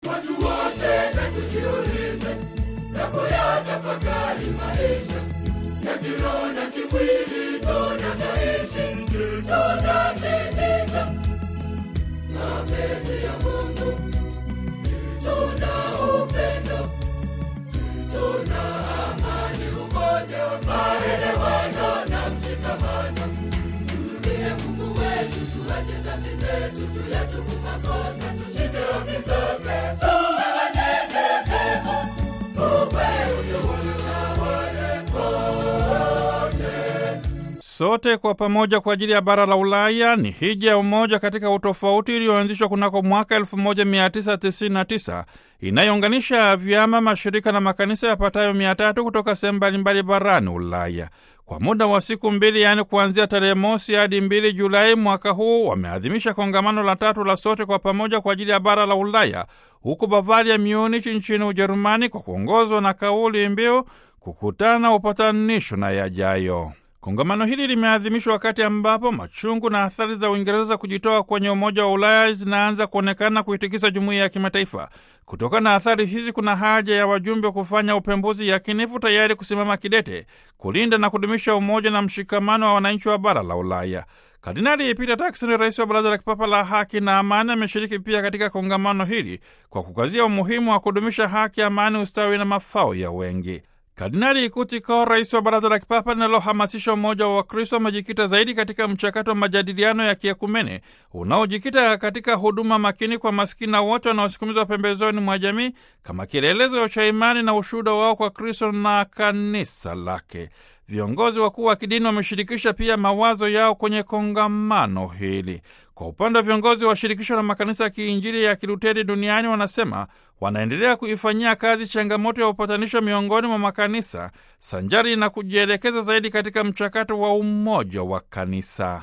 Watu wote na tujiulize na kuyatafakari maisha ya kiroho na kimwili tunavyoishi. Tunatimiza mapenzi ya Mungu, tuna upendo, tuna amani, umoja, maelewano na mshikamano. Turudie Mungu wetu, tuache dhambi zetu, tuyatubu makosa, tushike amri zake, tuwe wanyenyekevu, upendo utawale pote. Sote kwa pamoja kwa ajili ya bara la Ulaya ni hija ya umoja katika utofauti iliyoanzishwa kunako mwaka 1999 inayounganisha vyama, mashirika na makanisa yapatayo 300 kutoka sehemu mbalimbali barani Ulaya. Kwa muda wa siku mbili, yaani kuanzia tarehe mosi hadi 2 Julai mwaka huu, wameadhimisha kongamano la 3 la sote kwa pamoja kwa ajili ya bara la Ulaya huko Bavaria, Munich nchini Ujerumani, kwa kuongozwa na kauli mbiu kukutana, upatanisho na yajayo. Kongamano hili limeadhimishwa wakati ambapo machungu na athari za Uingereza kujitoa kwenye Umoja wa Ulaya zinaanza kuonekana kuitikisa jumuiya ya kimataifa. Kutokana na athari hizi, kuna haja ya wajumbe kufanya upembuzi yakinifu, tayari kusimama kidete kulinda na kudumisha umoja na mshikamano wa wananchi wa bara la Ulaya. Kardinali Peter Turkson, rais wa Baraza la Kipapa la Haki na Amani, ameshiriki pia katika kongamano hili kwa kukazia umuhimu wa kudumisha haki, amani, ustawi na mafao ya wengi. Kardinali Kutiko, rais wa Baraza la Kipapa linalohamasisha umoja wa Wakristo, amejikita zaidi katika mchakato wa majadiliano ya kiekumene unaojikita katika huduma makini kwa maskini na wote wanaosukumizwa pembezoni mwa jamii kama kielelezo cha imani na ushuhuda wao kwa Kristo na kanisa lake. Viongozi wakuu wa kidini wameshirikisha pia mawazo yao kwenye kongamano hili. Kwa upande wa viongozi wa shirikisho la makanisa ya kiinjili ya Kiluteri duniani, wanasema wanaendelea kuifanyia kazi changamoto ya upatanisho miongoni mwa makanisa sanjari na kujielekeza zaidi katika mchakato wa umoja wa kanisa.